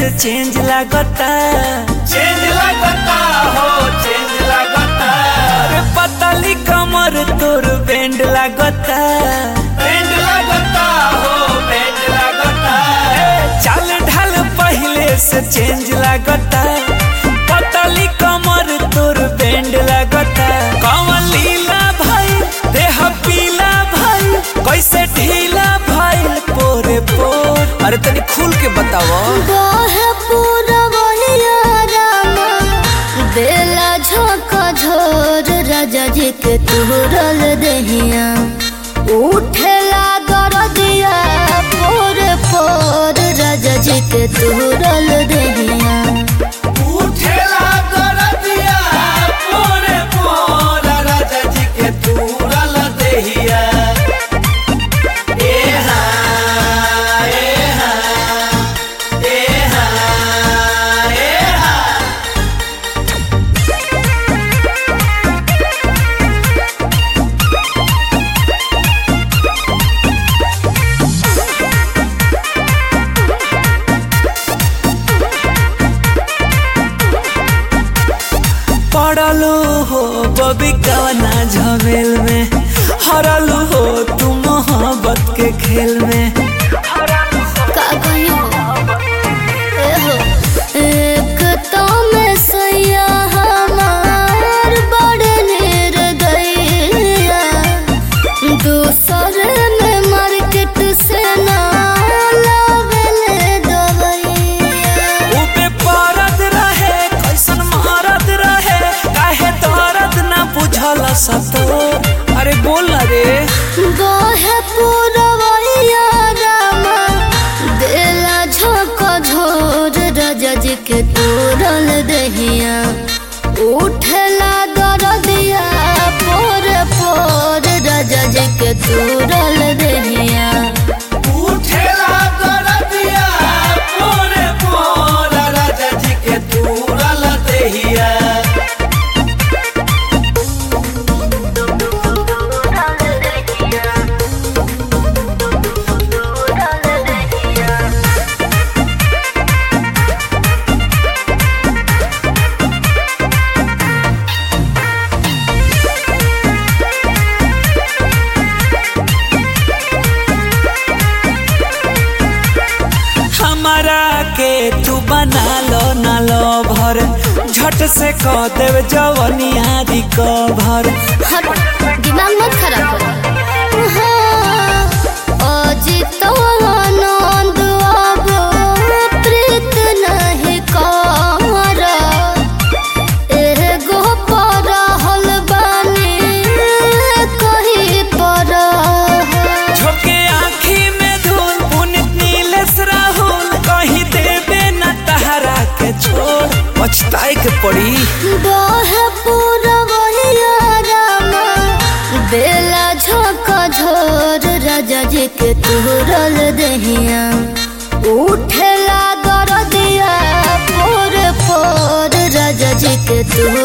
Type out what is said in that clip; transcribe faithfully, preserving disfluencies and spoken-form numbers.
से चेंज लागता चेंज लगता हो चेंज लगता अरे पतली कमर तोर बैंड लागता बैंड लगता हो बैंड लगता चाल ढाल पहले से चेंज लागता पतली कमर तोर बैंड लागता कमर लीला भाई देह पीला भाई कैसे ढीला भाई पोरे पोर अरे तनी खुल के बताओ बेला झोंका झोर राजा जी के तुरल दहिया उठेला गरदिया पोर पोर राजा जी के तुरल दहिया उठेला गरदिया पोरे पोर राजा जी के तुरल दहिया ए हाँ ए हाँ ए हाँ ए हाँ पड़लू हो बबी कवना झमेल में हरलू हो तू मोहब्बत के खेल में का कहियो ए हो एक तो में सैया हमार बड़ निर्दयिया दूसर में मार्केट से ना लावेले दवाइया ऊपे परद रहे कैसन मारद रहे काहे दर्द ना बुझल सतो अरे बोल ना रे गोहे पुरवैया रामा देला झोंका झोर राजा जी के तुरल दहिया उठला दरदिया पोर पोर राजा जी के तुरल दहिया उठेला गरदिया पोरे पोर राजा जी के तुरल दहिया हमारा के तू बना लो ना लो भर झट से कह देव जवनिया रिकवर हट दिमाग मत खराब कर हाँ, अजित आनंद अब प्रीत नहीं कर एगो परहल बानी कहीं पर झोंके आँखी में धूल पुनित नीलेश राहुल कहीं देवे न तहरा के छोड़ पछताए के पड़ी बाहे पुरवैया रामा बेला झोंका झोर राजा जी के तुरल दहिया उठेला गरदिया पोर पोर राजा जी के तुरल